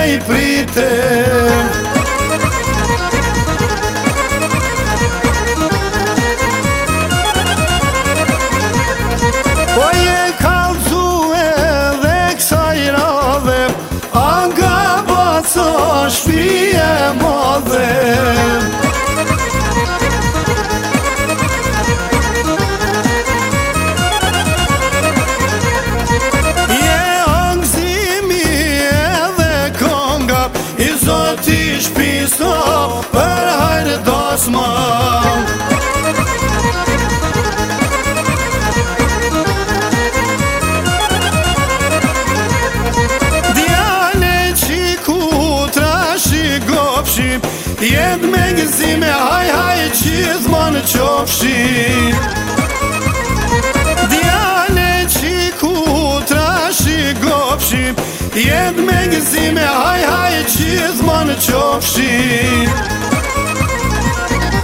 i pritem. Po je kalzu edhe kësaj radhe, anga baco shpije modhe. Zoti shpiso për hajrë dosma. Djale qiku trashi gopshim, jet me gëzime haj haj gjithmonë qofshim. Djale qiku trashi gopshim, jet me gëzime haj haj gjithmonë qofshim.